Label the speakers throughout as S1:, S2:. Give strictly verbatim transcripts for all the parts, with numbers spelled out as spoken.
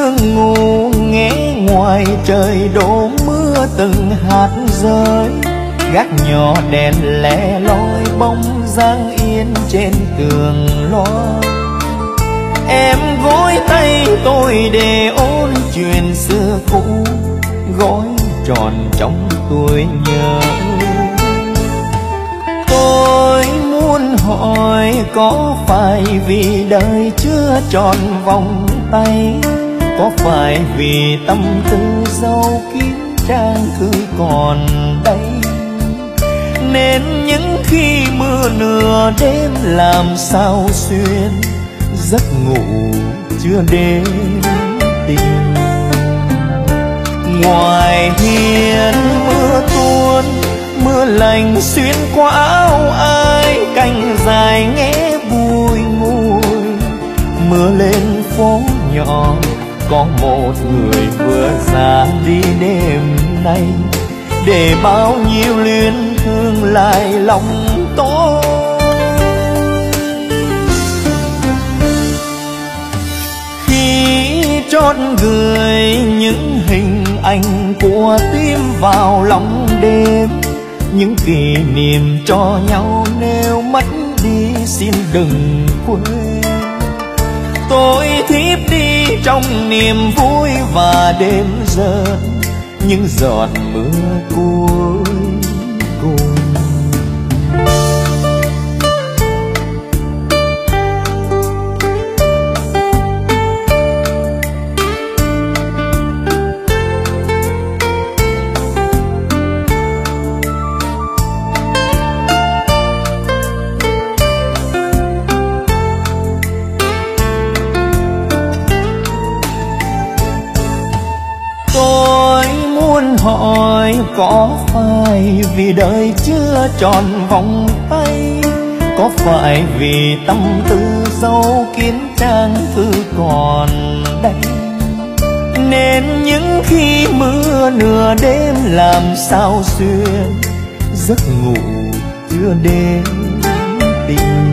S1: sương ngủ nghe ngoài trời đổ mưa từng hạt rơi, gác nhỏ đèn lẻ loi bóng dáng yên trên tường loa. Em gối tay tôi để ôn chuyện xưa cũ, gói tròn trong tuổi nhớ. Tôi muốn hỏi có phải vì đời chưa tròn vòng tay, có phải vì tâm tư dấu kín trang thư còn đây, nên những khi mưa nửa đêm làm sao xuyên giấc ngủ chưa đến tình. Ngoài hiên mưa tuôn, mưa lành xuyên qua áo ai, cành dài nghe bùi ngùi. Mưa lên phố nhỏ có một người vừa ra đi đêm nay, để bao nhiêu luyến thương lại lòng tôi. Khi chót gửi những hình ảnh của tim vào lòng đêm, những kỷ niệm cho nhau nếu mất đi xin đừng quên. Tôi thiếp đi trong niềm vui và đêm rơi những giọt mưa cuối cùng. Hỏi có phải vì đời chưa tròn vòng tay, có phải vì tâm tư dấu kín trang thư còn đây, nên những khi mưa nửa đêm làm sao xuyên giấc ngủ chưa đến tình.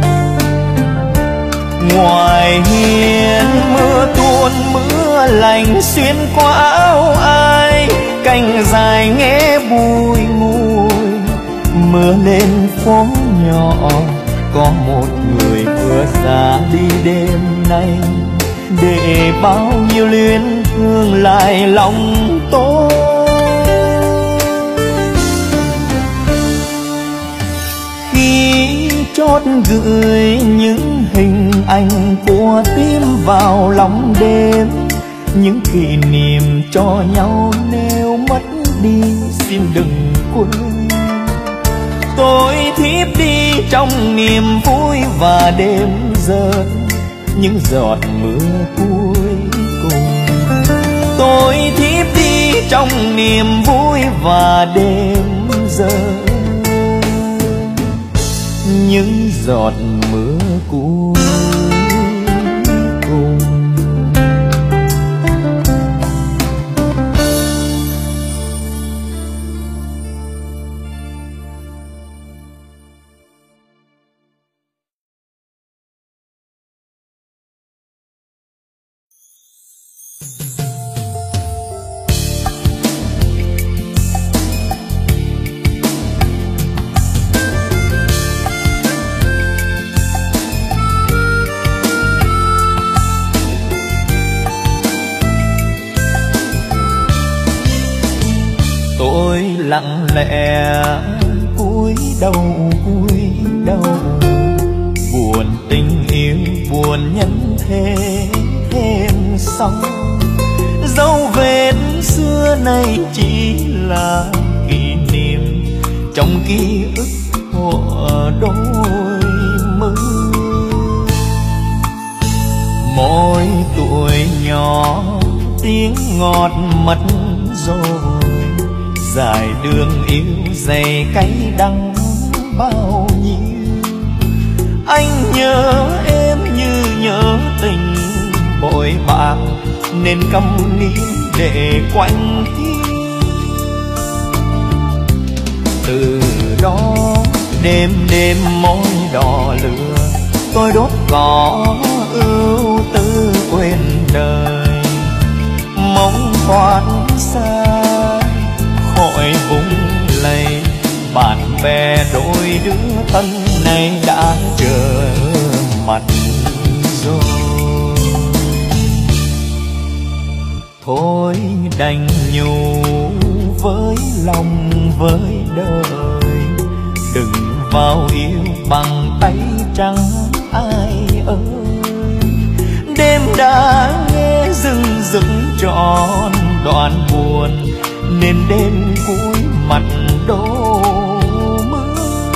S1: Ngoài hiên mưa tuôn mưa lành xuyên qua áo ai, cành dài nghe bùi ngùi. Mưa lên phố nhỏ có một người vừa ra đi đêm nay, để bao nhiêu luyến thương lại lòng tôi. Khi chót gửi những hình ảnh của tim vào lòng đêm, những kỷ niệm cho nhau nếu mất đi xin đừng quên. Tôi thiếp đi trong niềm vui và đêm rơi những giọt mưa cuối cùng. Tôi thiếp đi trong niềm vui và đêm rơi những giọt mưa cuối cùng. Lặng lẽ cúi đầu cúi đầu, buồn tình yêu buồn nhân thế thêm xong. Dấu vết xưa nay chỉ là kỷ niệm trong ký ức của đôi mươi. Mỗi tuổi nhỏ tiếng ngọt mất rồi, dài đường yêu dày cay đắng bao nhiêu. Anh nhớ em như nhớ tình bội bạc, nên câm nín để quanh tim. Từ đó đêm đêm môi đỏ lửa, tôi đốt cỏ ưu tư quên đời. đành nhủ với lòng với đời, đừng vào yêu bằng tay trắng ai ơi. Đêm đã nghe rừng rừng trọn đoạn buồn, nên đêm cuối mặt đổ mưa.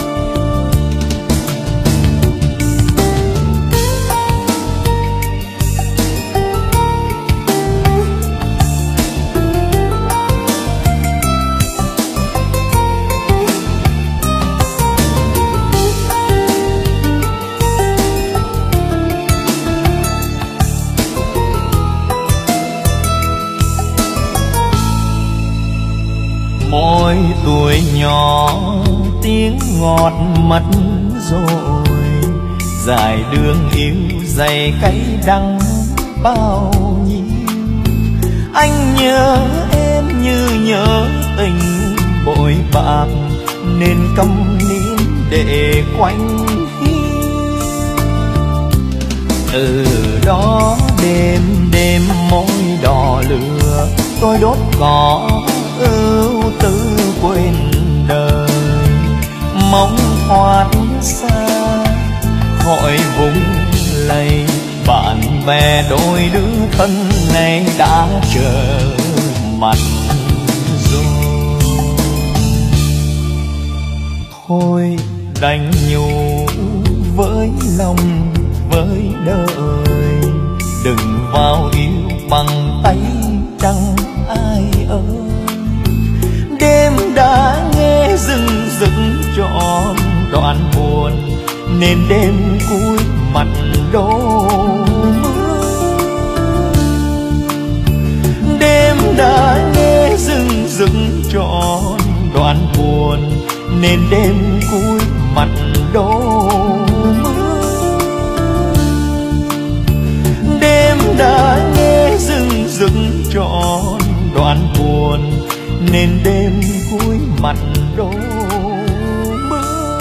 S1: Mỗi tuổi nhỏ tiếng ngọt mất rồi, dài đường yêu dày cay đắng bao nhiêu. Anh nhớ em như nhớ tình bội bạc, nên câm nín để quanh hiu. Từ đó đêm đêm môi đỏ lửa, tôi đốt cỏ ưu tư quên đời. Mong thoát xa khỏi vùng lầy, bạn bè đôi đứa thân này đã trở mặt rồi. Thôi đành nhủ với lòng với đời, đừng vào yêu bằng tay trắng ai ơi. Đêm đã nghe rừng rừng trọn đoạn buồn, nên đêm cuối mặt đổ mưa. Đêm đã nghe rừng rừng trọn đoạn buồn, nên đêm cuối mặt đổ mưa. Đêm đã nghe rừng rừng trọn đoạn buồn, nên đêm cuối mặt đổ mưa.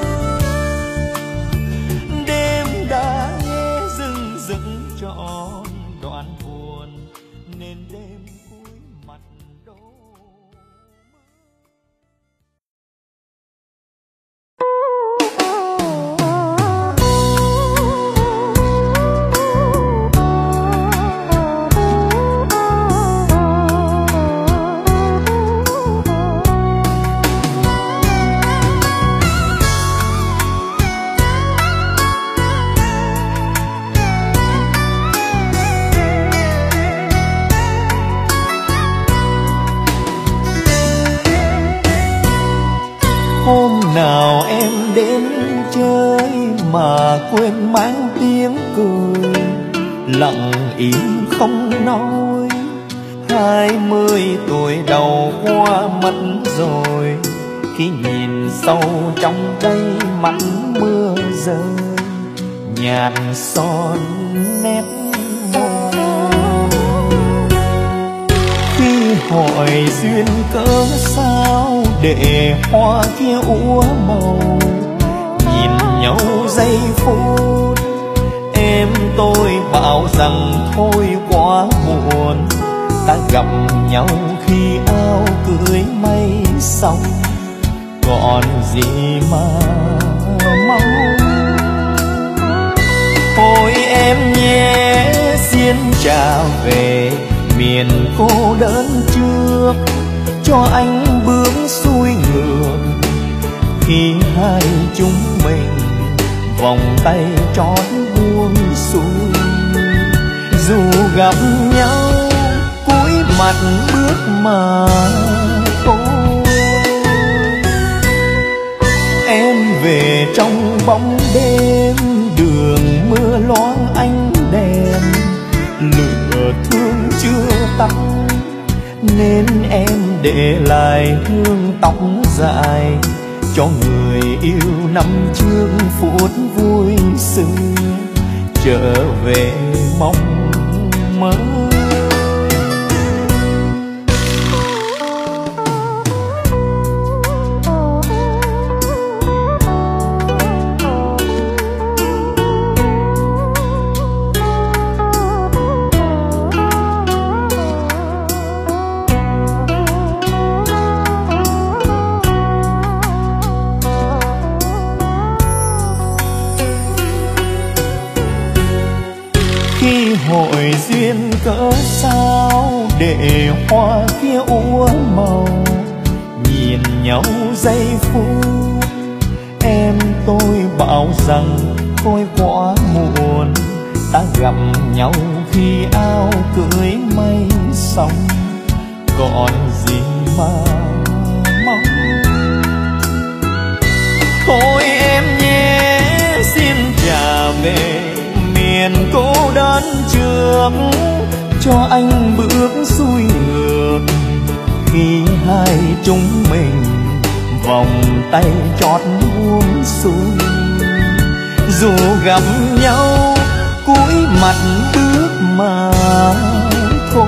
S1: Đêm đã nghe rừng rừng trọn đoạn buồn, nên đêm cuối mặt đổ nào em đến chơi mà quên mang tiếng cười, lặng im không nói. Hai mươi tuổi đầu qua mất rồi, khi nhìn sâu trong đây mắt mưa rơi, nhạt son nét môi. Khi hỏi duyên cớ sao để hoa kia úa màu, nhìn nhau giây phút em tôi bảo rằng thôi quá muộn. Ta gặp nhau khi áo cưới mây xong, còn gì mà mong. Thôi em nhé xin trả về miền cô đơn trước, cho anh bước xuôi ngược khi hai chúng mình vòng tay trót buông xuôi. Dù gặp nhau cúi mặt bước mà thôi, em về trong bóng đêm đường mưa loáng ánh đèn, lửa thương chưa tắt nên em để lại hương tóc dài cho người yêu năm trước phút vui xưa trở về mong mơ. duyên cớ sao để hoa kia úa màu. Nhìn nhau giây phút em tôi bảo rằng thôi quá muộn. Ta gặp nhau khi áo cưới mây xong, còn gì mà mong. Thôi em nhé, xin trả về miền cô đơn trước, cho anh bước xuôi ngược khi hai chúng mình vòng tay trót buông xuôi. Dù gặp nhau cúi mặt bước mà thôi,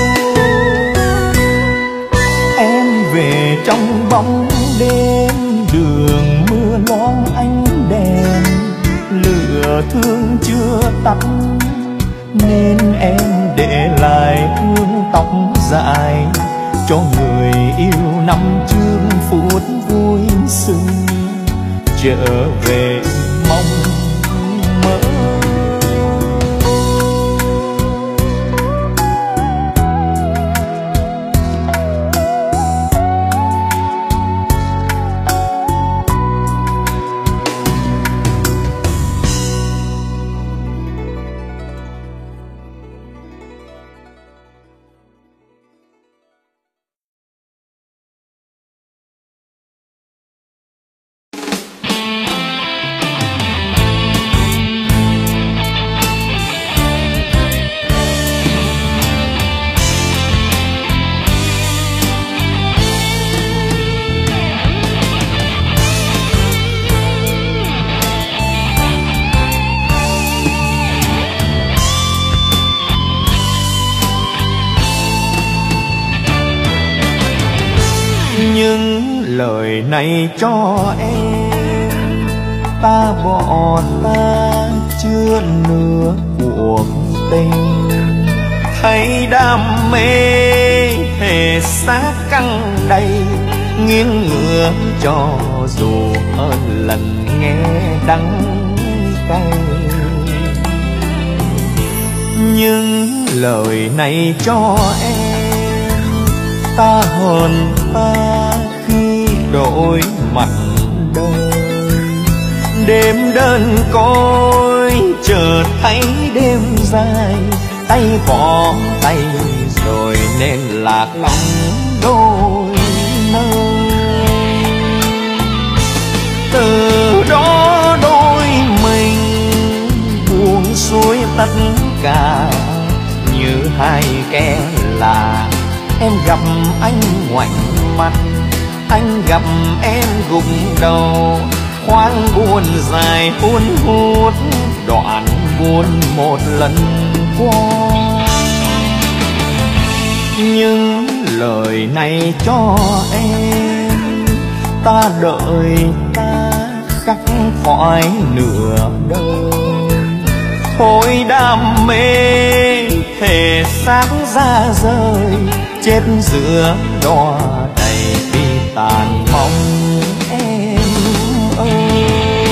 S1: em về trong bóng đêm đường mưa loang ánh đèn. Lửa thương chưa tắt nên em để lại hương tóc dài cho người yêu năm trước phút vui sưng trở về mong mơ.
S2: những lời này cho em. Ta bỏ ta chưa nửa cuộc tình, thấy đam mê thể xác căng đầy, nghiêng ngửa cho dù hơn lần nghe đắng cay. Những lời này cho em, ta hờn ta khi đổi mặt đời. Đêm đơn côi chợt thấy đêm dài, tay bỏ tay rồi nên lạc lòng đôi nơi. Từ đó đôi mình buông xuôi tất cả, như hai kẻ lạ. Em gặp anh ngoảnh mặt, anh gặp em gục đầu, khoáng buồn dài hun hút, đoạn buồn một lần qua. Những lời này cho em, ta đợi ta khắc khoải nửa đời. Thôi đam mê thể xác ra rời, chết giữa đọa đầy vì tàn mong em ơi.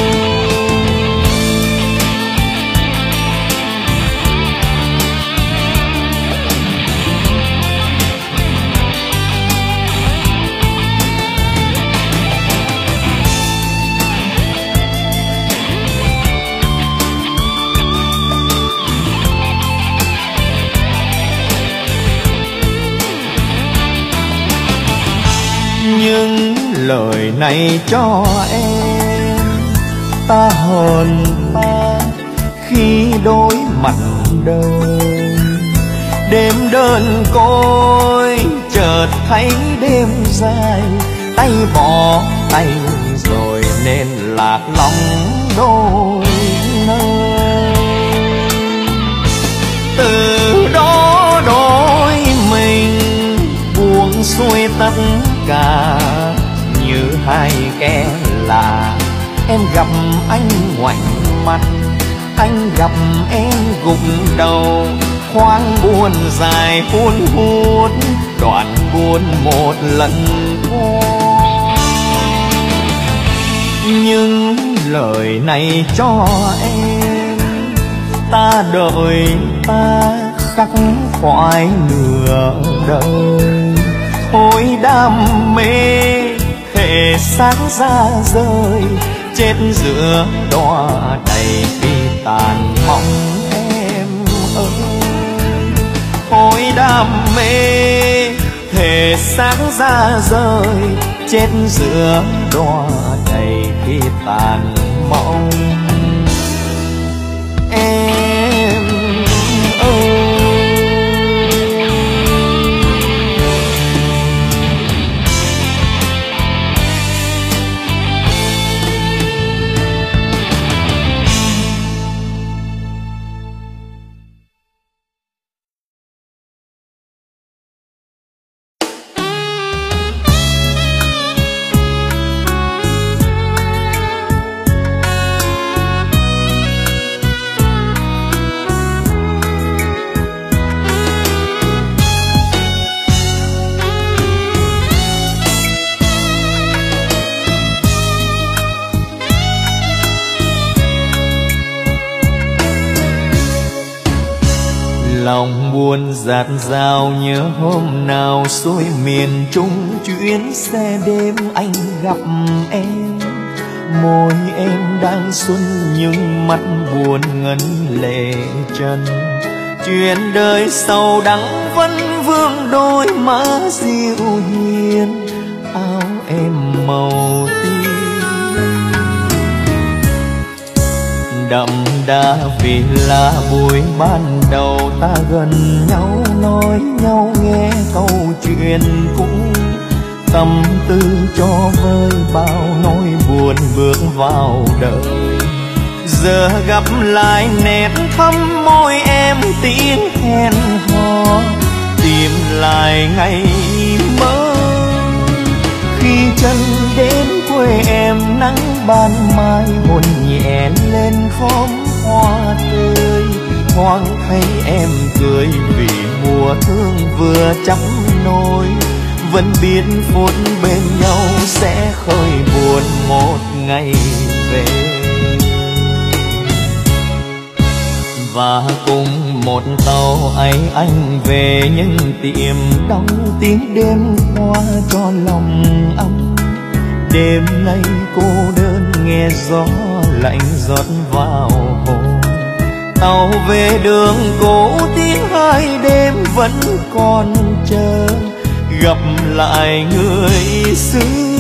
S2: Những lời này cho em, ta hờn ta khi đối mặt đời. Đêm đơn côi chợt thấy đêm dài, tay bỏ tay rồi nên lạc lòng đôi nơi. Từ đó đôi mình buông xuôi tất cả, như hai kẻ lạ. Em gặp anh ngoảnh mặt, anh gặp em gục đầu, khoáng buồn dài hun hút, đoạn buồn một lần qua. Những lời này cho em, ta đợi ta
S1: khắc khoải nửa đời. Thôi đam mê thể xác ra rơi, chết giữa đọa đầy khi tàn mong em ơi. Thôi đam mê thể xác ra rơi, chết giữa đọa đầy khi tàn mong em ơi. Lòng buồn dạt dào nhớ hôm nào xuôi miền Trung, chuyến xe đêm anh gặp em. Môi em đang xuân nhưng mắt buồn ngấn lệ trần. Chuyện đời sầu đắng vẫn vương đôi má dịu hiền, áo em màu tím đậm đà vì là buổi ban đầu ta gần nhau, nói nhau nghe câu chuyện cũ, tâm tư cho vơi bao nỗi buồn bước vào đời. Giờ gặp lại nét thắm môi em tiếng hẹn hò, tìm lại ngày mơ. Khi chân đến quê em nắng ban mai hôn nhẹ lên khóm hoa tươi, thoáng thấy em cười vì mùa thương vừa chắp nối. Vẫn biết phút bên nhau sẽ khơi buồn một ngày về, và cùng một tàu ấy anh về những tiệm đóng tiếng đêm qua cho lòng ấm. Đêm nay cô đơn nghe gió lạnh rót vào hồn, tàu về đường cũ tiếng hai đêm vẫn còn chờ gặp lại người xưa.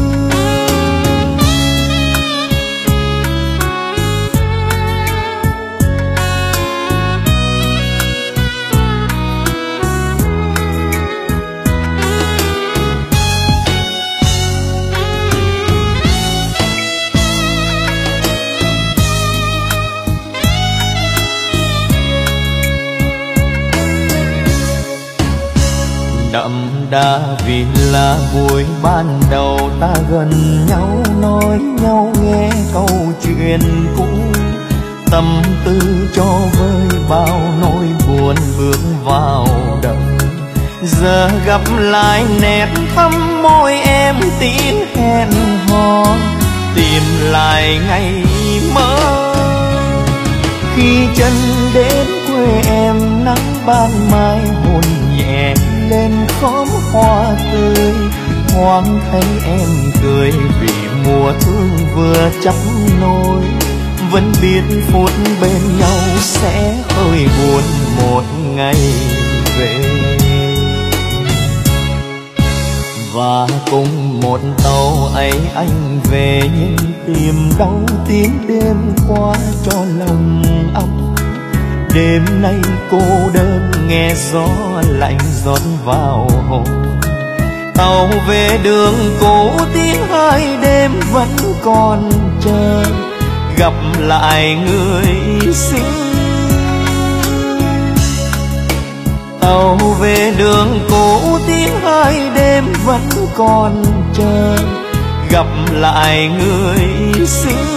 S1: Đậm đà vì là buổi ban đầu ta gần nhau, nói nhau nghe câu chuyện cũ, tâm tư cho vơi bao nỗi buồn bước vào đời. Giờ gặp lại nét thắm môi em tiếng hẹn hò, tìm lại ngày mơ. Khi chân đến quê em nắng ban mai hôn nhẹ lên khóm hoa tươi, thoáng thấy em cười vì mùa thương vừa chắp nối. Vẫn biết phút bên nhau sẽ hơi buồn một ngày về, và cùng một tàu ấy anh về những tìm đau tiếng đêm qua cho lòng ấm. Đêm nay cô đơn nghe gió lạnh rót vào hồn, tàu về đường cũ tiếng hai đêm vẫn còn chờ gặp lại người xưa. Tàu về đường cũ tiếng hai đêm vẫn còn chờ gặp lại người xưa.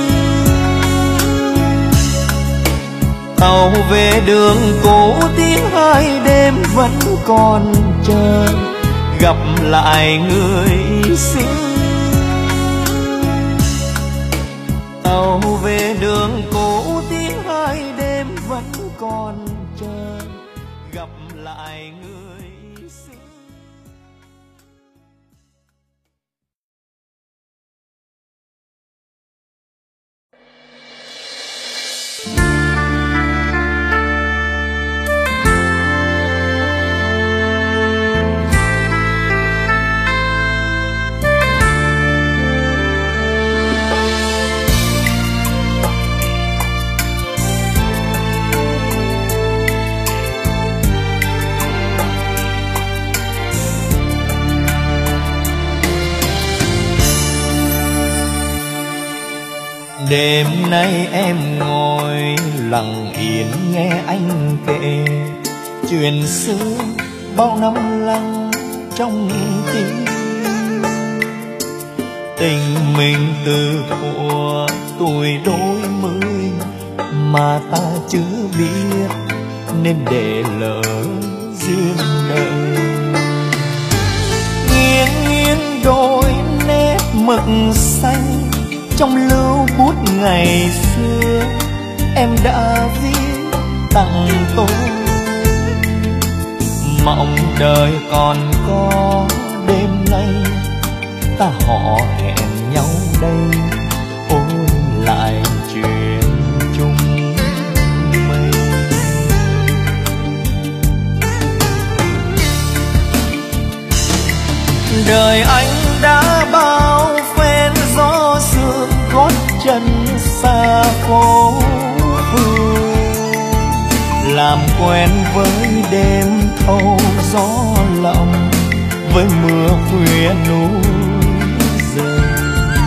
S1: Tàu về đường cũ tiếng hai đêm vẫn còn chờ gặp lại người xưa. Tàu về đường cũ tiếng hai đêm vẫn còn chờ gặp
S2: lại người xưa. Đêm nay em ngồi lặng yên nghe anh kể chuyện xưa bao năm lặng trong tim. Tình mình từ thuở tuổi đôi mươi mà ta chưa biết nên để lỡ duyên đời. Nghiêng nghiêng đôi nét mực xanh trong lưu bút ngày xưa em đã viết tặng tôi. Mộng đời còn có đêm nay ta hò hẹn nhau đây ôn lại chuyện chung mây. Đời anh đã bao phen gió sương gót chân xa phố phương, làm quen với đêm thâu gió lộng với mưa khuya núi rơi.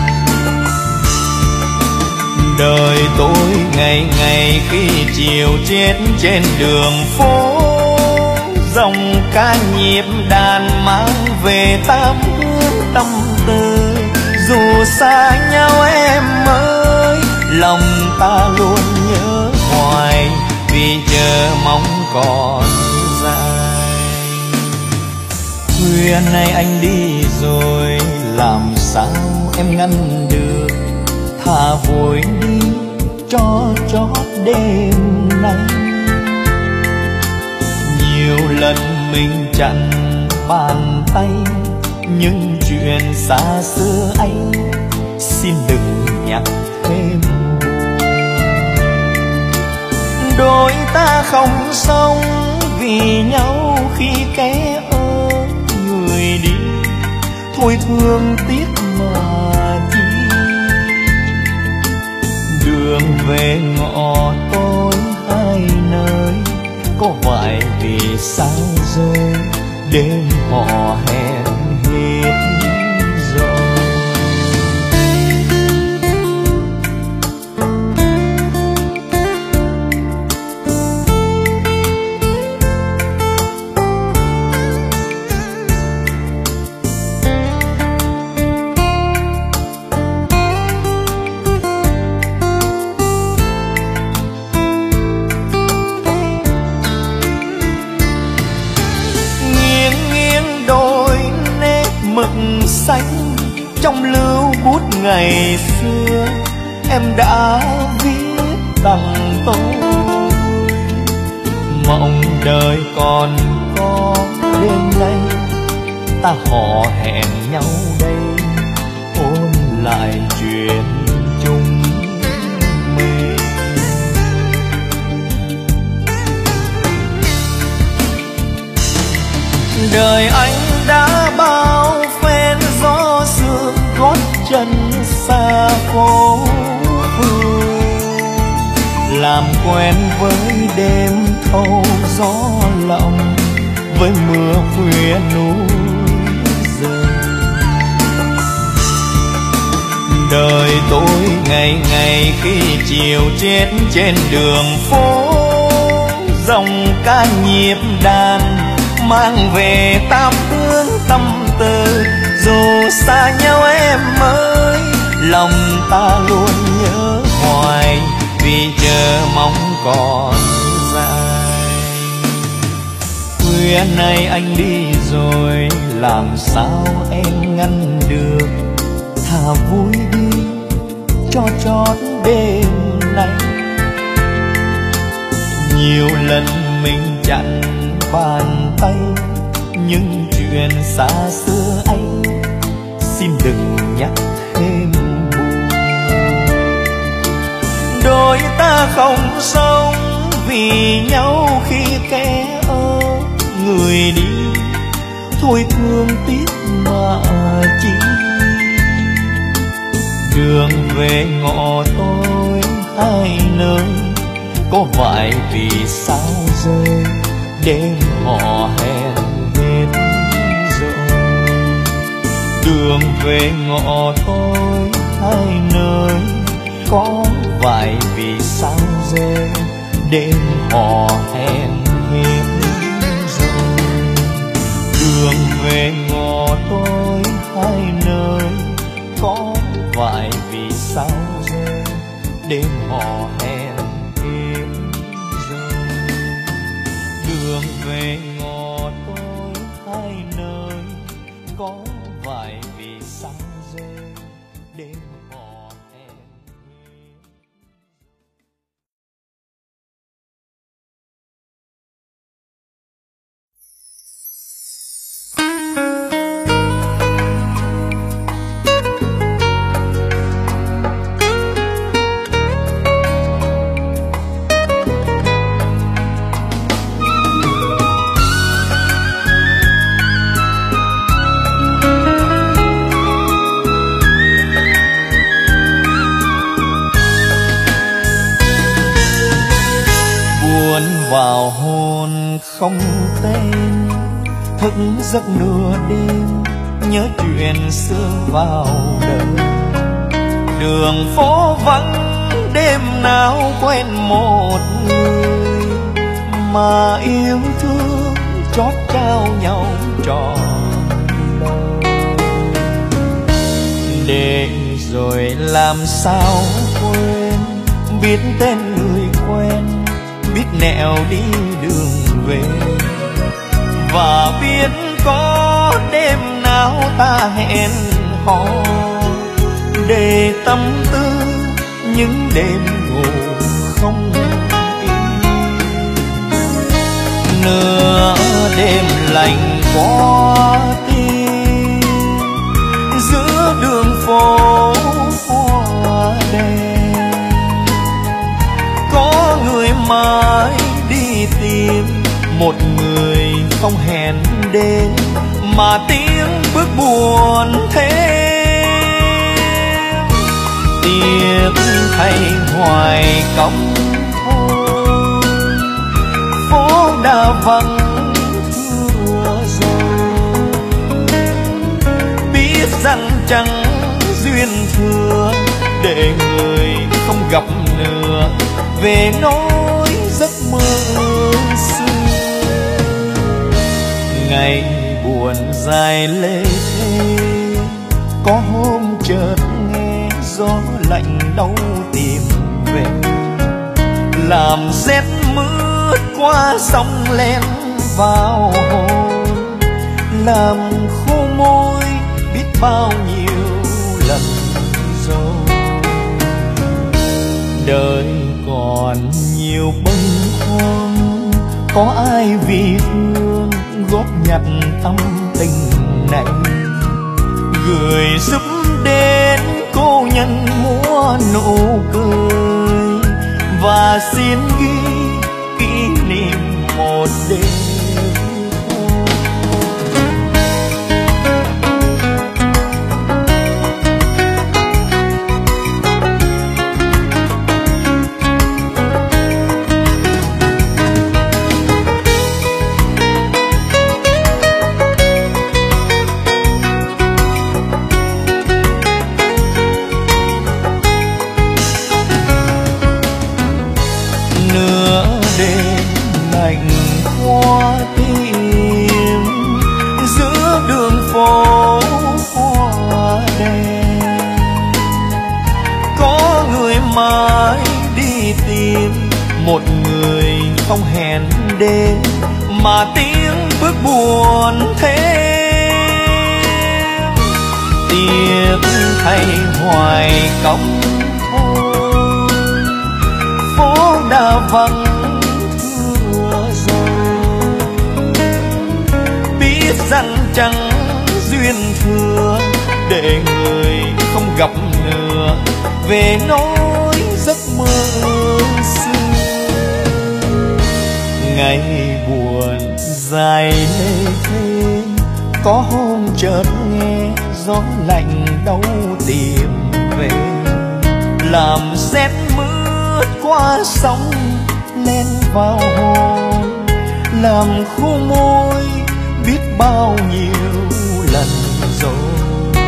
S2: Đời tôi ngày ngày khi chiều chết trên đường phố, dòng ca nhịp đàn mang về tám hướng tâm tư. Dù xa nhau em ơi, lòng ta luôn nhớ hoài vì chờ mong còn dài. Khuya nay anh đi rồi làm sao em ngăn được, thà vội đi cho chót đêm nay. Nhiều lần mình chặn bàn tay nhưng chuyện xa xưa anh xin đừng nhắc thêm. Đôi ta không sống vì nhau khi kẻ ở người đi, thôi thương tiếc mà chi. Đường về ngõ tối hai nơi có vài vì sao rơi, đêm họ hẹn hết rồi. Xanh trong lưu bút ngày xưa em đã viết tặng tôi. Mộng đời còn có đêm nay ta hò hẹn nhau đây ôn lại chuyện chung mê. Đời anh đã bao phen gió sương gót chân xa phố phương, làm quen với đêm thâu gió lộng với mưa khuya núi rơi. Đời tôi ngày ngày khi chiều chết trên đường phố, dòng ca nhịp đàn mang về tám hướng tâm tư. Dù xa nhau em ơi, lòng ta luôn nhớ hoài vì chờ mong còn dài. Khuya nay anh đi rồi làm sao em ngăn được, thà vui đi cho chót đêm nay. Nhiều lần mình chặn bàn
S1: tay, những chuyện xa xưa ấy xin đừng nhắc thêm buồn. Đôi ta không sống vì nhau khi kẻ ở người đi, thôi thương tiếc mà chi. Đường về ngõ tối hai nơi, có vài vì sao rơi đêm họ hẹn hết rồi. Đường về ngõ tối hai nơi, có vài vì sao rơi đêm họ hẹn hết rồi. Đường về ngõ tối hai nơi, có vài vì sao rơi đêm họ hẹn hết rồi. Đường về ngõ tối hai nơi, có vài vì sao rơi đêm họ hẹn hết. Vào hồn không tên, thức giấc nửa đêm, nhớ chuyện xưa vào đời. Đường phố vắng đêm nào quen một người, mà yêu thương chót trao nhau trọn đời. Để rồi làm sao quên, biết tên người quen, biết nẻo đi đường về, và biết có đêm nào ta hẹn hò để tâm tư những đêm ngủ không yên. Nửa đêm lạnh qua tim, giữa đường phố hoa đèn, có người mãi đi tìm một người không hẹn đến, mà tiếng bước buồn thêm. Tiếc thay hoài cong thôi, phố đã vắng thưa rồi. Biết rằng chẳng duyên thừa, để người không gặp nữa về nỗi giấc mơ xưa. Ngày buồn dài lê thê, có hôm chợt nghe gió lạnh đau tìm về, làm rét mướt qua sông len vào hồn, làm khô môi biết bao nhiêu lần rồi. Đời còn nhiều bâng khuâng, có ai vì thương góp nhặt tâm tình này, gửi giúp đến cô nhân múa nụ cười, và xin ghi kỷ niệm một đêm. Một người không hẹn đến, mà tiếng bước buồn thêm. Tiếc thay hoài cong thôi, phố đã vắng thưa rồi.
S2: chẳng duyên thừa, để người không gặp nữa về nỗi giấc mơ xưa. Ngày buồn dài lê thê, có hôm chợt nghe gió lạnh đau tìm về, làm rét mướt qua sóng len vào hồn, làm khô môi biết bao nhiêu lần rồi.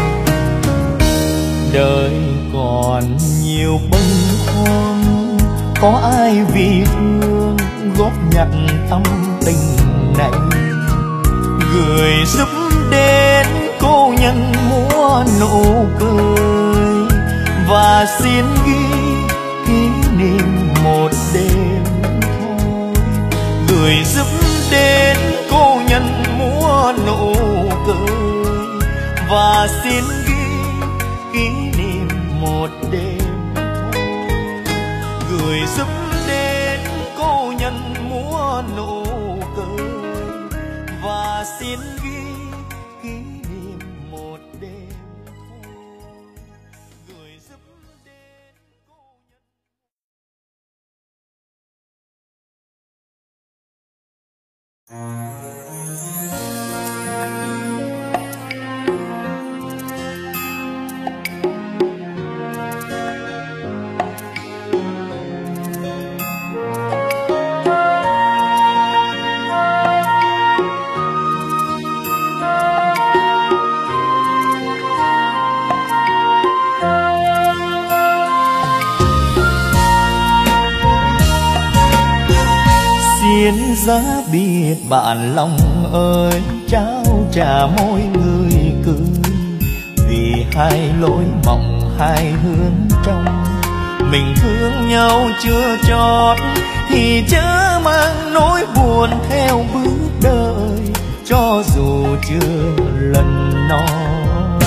S2: Đời còn nhiều bâng khuâng, có ai vì thương góp nhặt tâm tình này, người giúp đến cô nhân múa nụ cười, và xin ghi kỷ niệm một đêm thôi. Người giúp đến cô nhân múa nụ cười, và xin ghi kỷ niệm một đêm thôi. Người giúp đến cô nhân múa nụ cười, và xin ghi kỷ niệm một đêm thôi. Người giúp đến cô nhân... Xin giá biệt bạn lòng ơi, trao trả mỗi người cười, vì hai lối mộng hai hướng trong. Mình thương nhau chưa chót thì chớ mang nỗi buồn theo bước đời, cho dù chưa lần nói.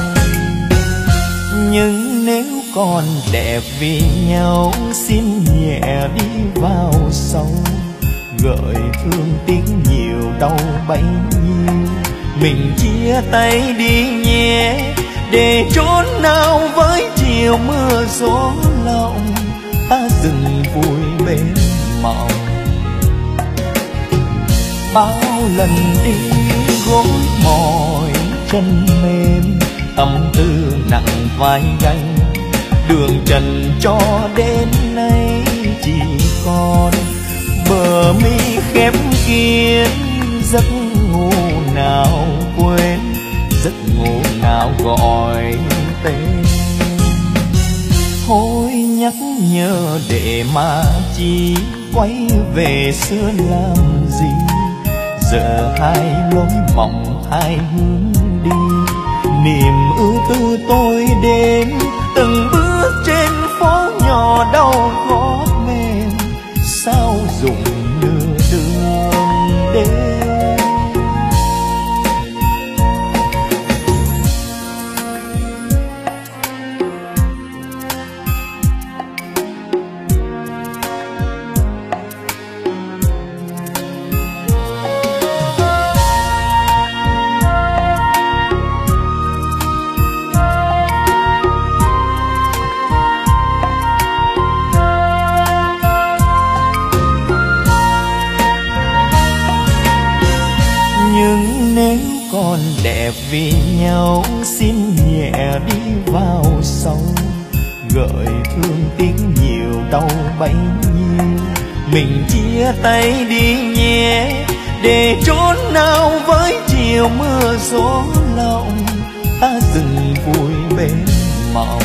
S2: Nhưng nếu còn đẹp vì nhau, xin nhẹ đi vào sâu, gợi thương tiếng nhiều đau bấy nhiêu. Mình chia tay đi nhé, để chốn nào với chiều mưa gió lòng, ta dừng vui bên mộng. Bao lần đi gối mỏi chân mềm, tâm tư nặng vai gánh, đường trần cho đến nay chỉ còn bờ mi khép kín. Giấc ngủ nào quên, giấc ngủ nào gọi tên. Thôi nhắc nhở để mà chi, quay về xưa làm gì. Giờ hai lối mộng hai hướng đi, niềm ưu tư tôi đêm từng bước trên phố nhỏ đau gót mềm. Sao dùng nửa đường đêm. Còn đẹp vì nhau, xin nhẹ đi vào sâu, gợi thương tiếng nhiều đau bấy nhiêu. Mình chia tay đi nhé, để chốn nào với chiều mưa gió lòng, ta dừng vui bên mộng.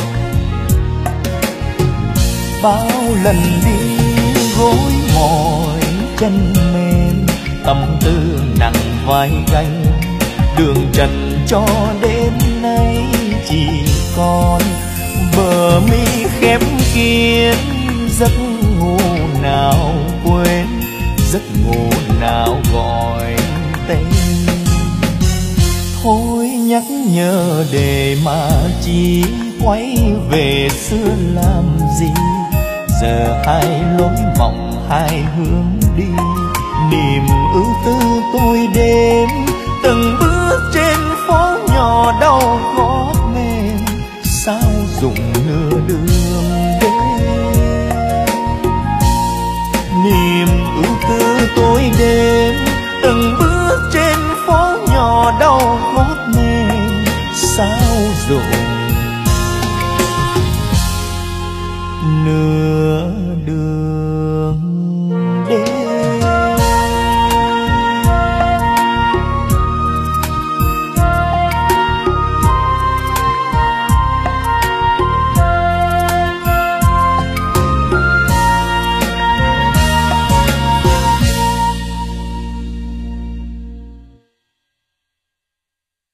S2: Bao lần đi gối mỏi chân mềm, tâm tư nặng vai gánh, đường trần cho đến nay chỉ còn bờ mi khép kín. Giấc ngủ nào quên, giấc ngủ nào gọi tên. Thôi nhắc nhở để mà chi, quay về xưa làm gì. Giờ hai lối mộng hai hướng đi, niềm ưu tư tôi đêm từng bước
S1: niềm ưu tư tôi đêm, từng bước trên phố nhỏ đau gót men sao rụng nửa đường.